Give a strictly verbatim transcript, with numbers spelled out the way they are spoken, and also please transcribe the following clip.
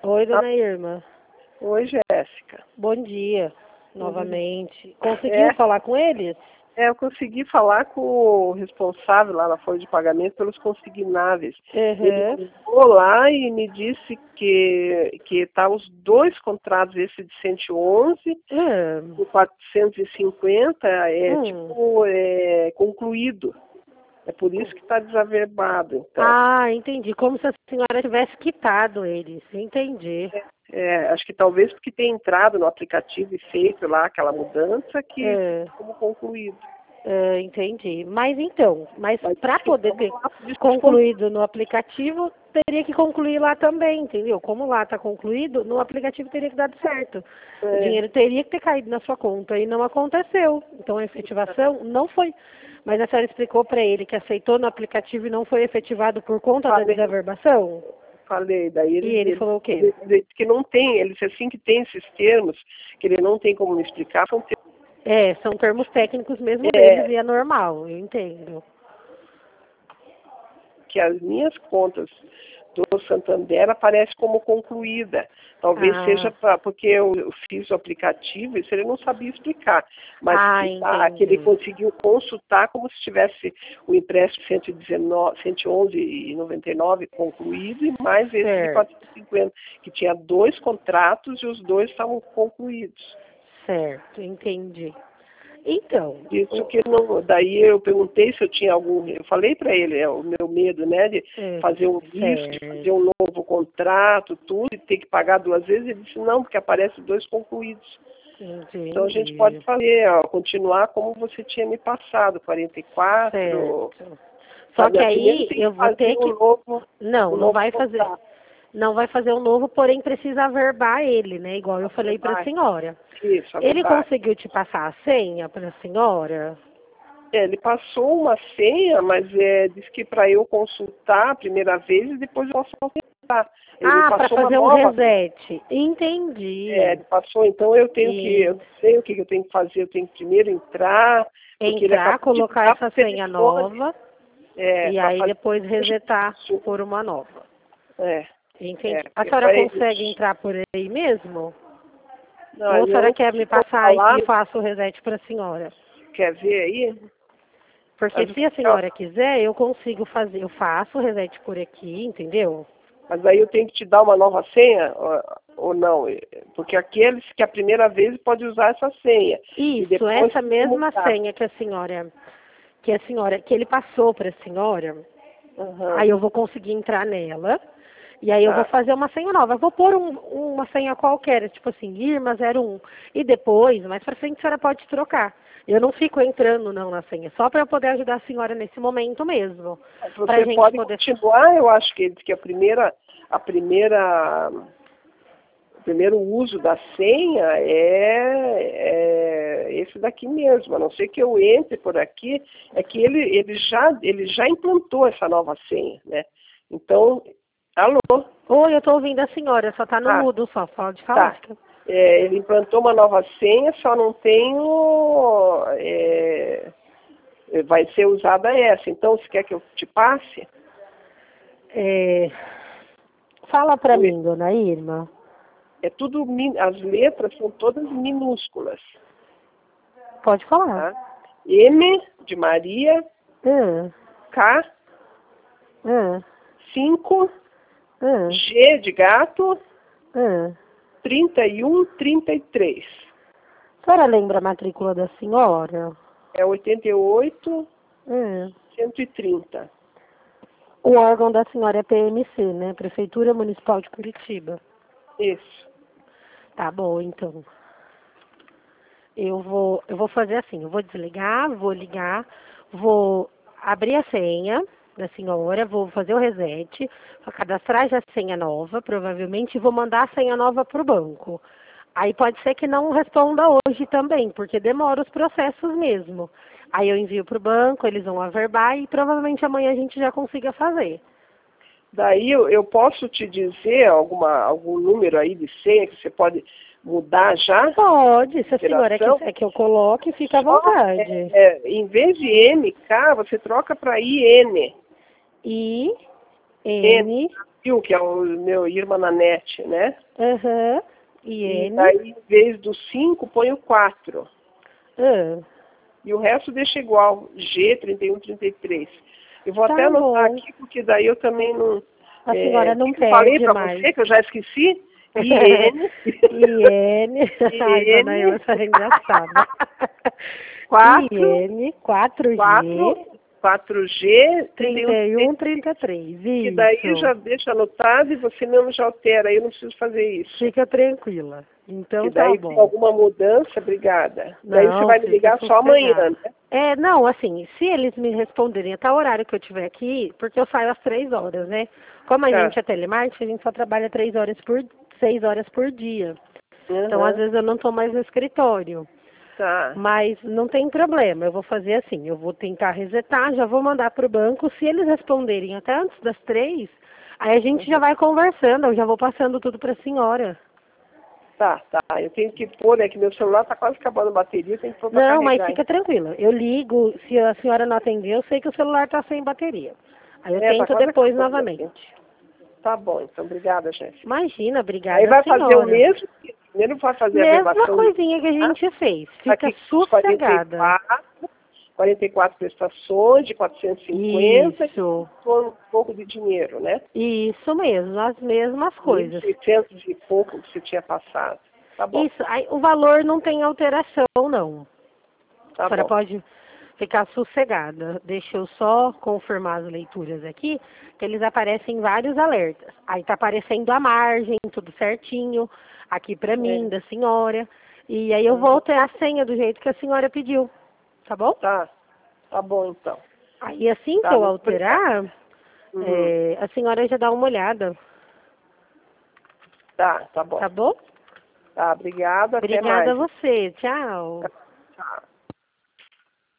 Oi, Ah, dona Irma. oi, Jéssica. Bom dia, Uhum. novamente. Conseguiu É, falar com eles? é, eu consegui falar com o responsável lá na folha de pagamento pelos consignáveis. Ele Uhum. ligou lá e me disse que que tá os dois contratos, esse de cento e onze Hum. e quatrocentos e cinquenta, é Hum. tipo é, concluído. É por isso que está desaverbado, então. Ah, entendi. Como se a senhora tivesse quitado eles. Entendi. É, acho que talvez porque tem entrado no aplicativo e feito lá aquela mudança que É, ficou como concluído. é, entendi. Mas então, mas Mas para diz que poder estamos ter lá, diz que desconto. concluído no aplicativo, teria que concluir lá também, entendeu? Como lá está concluído, no aplicativo teria que dar certo. O É, dinheiro teria que ter caído na sua conta e não aconteceu. Então a efetivação não foi. Mas a senhora explicou para ele que aceitou no aplicativo e não foi efetivado por conta da falei, desaverbação? falei, daí E ele, ele ele, falou o quê? ele disse que não tem, ele disse assim que tem esses termos, que ele não tem como me explicar, são termos, É, são termos técnicos mesmo deles é, e é normal, eu entendo. que as minhas contas do Santander aparecem como concluída. Talvez seja Ah, pra, porque eu, eu fiz o aplicativo e isso ele não sabia explicar. Mas ah, que, tá, que ele entendi. conseguiu consultar como se tivesse o empréstimo cento e dezenove, cento e onze e noventa e nove concluído e mais esse de Certo, quatrocentos e cinquenta, que tinha dois contratos e os dois estavam concluídos. certo, entendi. Então, Isso o- que não, daí eu perguntei se eu tinha algum, eu falei para ele, é o meu medo, né, de é, fazer um risco, de fazer certo, um novo contrato, tudo, e ter que pagar duas vezes. Ele disse, não, porque aparece dois concluídos. Então a gente pode entendi, fazer, ó, continuar como você tinha me passado, quarenta e quatro, certo. Só sabe, que mas primeiro aí tem que eu vou fazer ter um que, novo, não, um não novo vai fazer, contrato. não vai fazer um novo, porém precisa averbar ele, né? Igual eu A falei para a verdade, senhora. isso, a Ele verdade. conseguiu te passar a senha para a senhora? É, ele passou uma senha, mas é, disse que para eu consultar a primeira vez e depois eu posso consultar. Ele me Ah, para passou uma fazer um nova senha. reset. É, Entendi. ele passou, então eu tenho que, eu E não sei o que que eu tenho que fazer, eu tenho que primeiro entrar, porque ele entrar, acabou de colocar ligar essa pro senha telefone, nova é, e para aí fazer depois resetar isso. por uma nova. É, é, Entendi. A porque senhora para consegue eles. entrar por aí mesmo? Não, Ou a eu senhora não quer me consigo passar entrar aí lá, e faço o reset para a senhora? quer ver aí? Porque Mas, o se a que- senhora quiser, eu consigo fazer, eu faço o reset por aqui, entendeu? mas aí eu tenho que te dar uma nova senha ou, ou não? Porque aqueles que a primeira vez pode usar essa senha e Isso, depois essa tem que mesma mudar. senha que a senhora, que a senhora, que ele passou para a senhora, Aham, aí eu vou conseguir entrar nela. E aí eu vou tá. fazer uma senha nova. Eu vou pôr um- uma senha qualquer, tipo assim, Irma zero um. E depois, mais pra frente, a senhora pode trocar. Eu não fico entrando não na senha, só para eu poder ajudar a senhora nesse momento mesmo. Mas Pra você gente pode poder. continuar, eu acho que, que a primeira, a primeira, o primeiro uso da senha é, é esse daqui mesmo, a não ser que eu entre por aqui, é que ele, ele, já, ele já implantou essa nova senha, né? Então, alô? Oi, eu tô ouvindo a senhora, só tá no Ah, mudo só, pode falar. tá. É, ele implantou uma nova senha, só não tenho. É, vai ser usada essa. Então, você quer que eu te passe? É, fala pra mim, dona Irma. É tudo, min- as letras são todas minúsculas, Pode falar. tá? M de Maria, Hum, K, hum, cinco, hum, G de gato, hum. trinta e um, trinta e três. A senhora lembra a matrícula da senhora? É oitenta e oito, Hum. cento e trinta. O órgão da senhora é P M C, né? Prefeitura Municipal de Curitiba. Isso. Tá bom, então. Eu vou, eu vou fazer assim, eu vou desligar, vou ligar, vou abrir a senha da senhora, vou fazer o reset, vou cadastrar já a senha nova, provavelmente, e vou mandar a senha nova para o banco. Aí pode ser que não responda hoje também, porque demora os processos mesmo. Aí eu envio para o banco, eles vão averbar e provavelmente amanhã a gente já consiga fazer. Daí eu, eu posso te dizer alguma, algum número aí de senha que você pode mudar já? Pode, se a senhora Operação? quiser que eu coloque, fica à Só, vontade. é, é, em vez de M K, você troca para I N. E N. N, que é o meu irmã Nanete, né? Aham. E E N. aí, em vez do cinco, põe o quatro. Ah, E o resto deixa igual, G, trinta e um, trinta e três. Eu vou tá até anotar bom. aqui, porque daí eu também não... A É, senhora o não que eu falei perde para mais. você, que eu já esqueci? I N. I N. Ai, I dona Ilma, N. essa é engraçada. quatro, I N, quatro G, quatro, quatro G, trinta e um, trinta e um, trinta e três. trinta e três. Que daí Isso. já deixa anotado e você mesmo já altera. Aí eu não preciso fazer isso. Fica tranquila. Que Então tá daí, se bom. alguma mudança, obrigada. Daí você Não, vai me fica ligar só amanhã, sossegado. né? É, não, assim, se eles me responderem até o horário que eu tiver aqui, porque eu saio às três horas, né? Como a Tá. gente é telemarketing, a gente só trabalha três horas por, seis horas por dia. Então, às Uhum. vezes, eu não estou mais no escritório. Tá. Mas não tem problema, eu vou fazer assim, eu vou tentar resetar, já vou mandar para o banco. Se eles responderem até antes das três, aí a gente já Uhum. vai conversando, eu já vou passando tudo para a senhora. Tá, tá. Eu tenho que pôr, é que meu celular tá quase acabando a bateria, eu tenho que pôr pra Não, mas carregar. fica tranquila. Eu ligo, se a senhora não atender, eu sei que o celular está sem bateria. Aí eu É, tá tento quase depois acabando aqui. novamente. Tá bom, então obrigada, Jéssica. Imagina, Aí obrigada a vai fazer o senhora. mesmo, primeiro vai fazer a Mesma gravação do coisinha que a tá? gente fez. Fica Aqui quarenta e sossegada. quatro, quarenta e quatro prestações de quatrocentos e cinquenta Isso, e um pouco de dinheiro, né? isso mesmo, as mesmas mil e coisas. seiscentos e pouco que você tinha passado. Tá bom, Isso, aí, o valor não tem alteração, não. A tá senhora bom. pode ficar sossegada. Deixa eu só confirmar as leituras aqui, que eles aparecem vários alertas. Aí tá aparecendo a margem, tudo certinho, aqui pra mim, É. da senhora. E aí eu vou Uhum. alterar a senha do jeito que a senhora pediu, tá bom? Tá, tá bom então. Aí assim que Tá, eu muito obrigada. alterar, Uhum. é, a senhora já dá uma olhada, Tá, tá bom. tá bom? Tá, obrigada, até Obrigada a mais. você, tchau. Tchau.